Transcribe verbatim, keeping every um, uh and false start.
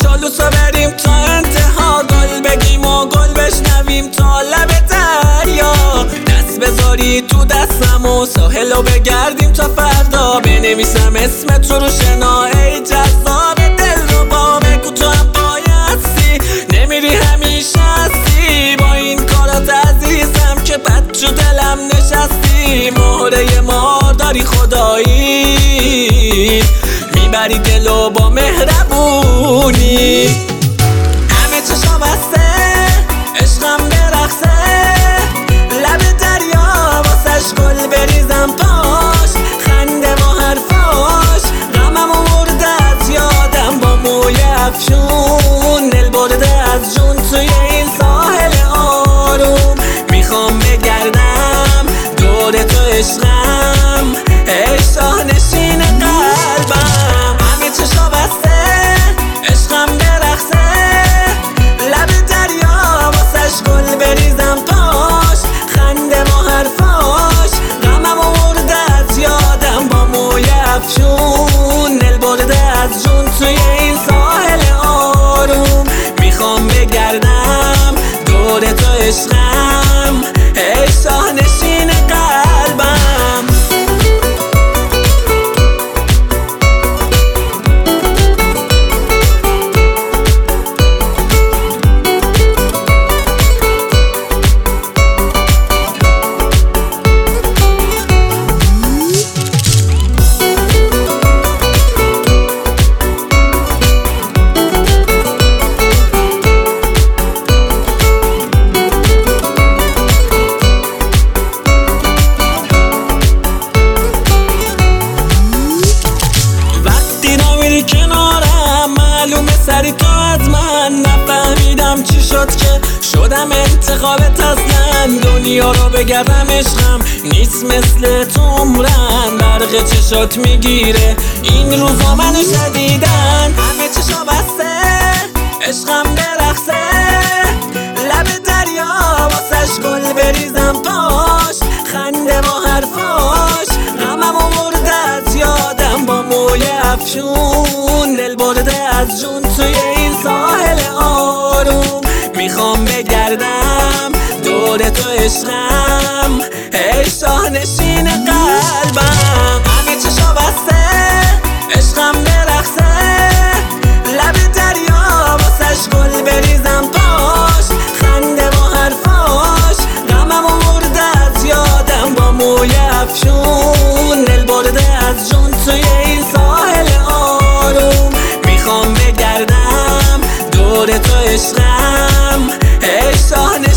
جالوسو بریم تا انتها، گل بگیم و گل بشنویم تا لب دریا. دست بذاری تو دستم و ساحلو بگردیم تا فردا. بنویسم اسم تو رو شنا ای جذاب دل رو با، بگو تو هم بایستی نمیری همیشه هستی. با این کارات عزیزم که بد تو دلم نشستی. مهره ما داری خدایی، میبری دلو با مهربونی. همه چشا بسته عشقم برقصه، لب دریا واسش گل بریزم پاش. خنده و حرفاش غمم آورده از یادم، با موی افشون دل برده از جون. توی این ساحل آروم میخوام بگردم دور تو عشقم ای شاهنشین قلبم. همه چشا بسته عشقم برقصه، لب دریا واسش گل بریزم پاش. خنده و حرفاش غمم آورده از یادم، با موی افشون دل برده از جون. توی این ساحل آروم میخوام بگردم دور تو عشقم ای شاهنشین قلبم. کنارم معلومه سری تو از من، نفهمیدم چی شد که شدم انتخابت اصلا. دنیا رو بگردم عشقم نیست مثل تو عمرن، برق چشات میگیره این روزا منو شدیدن. همه چشا بسته عشقم برقصه، لب دریا واسش گل بریزم پاش. خنده و حرفاش غمم آورده از یادم، با موی افشون دل برده از جون. توی این ساحل آروم میخوام بگردم دور تو عشقم ای شاهنشین قلبم. همه چشا بسته عشقم برقصه، لب دریا واسش گل بریزم پاش. خنده و حرفاش غمم آورده از یادم، با موی افشون دل برده از جون. توی این ساحل آروم میخوام بگردم دور تو عشقم ای شاهنشین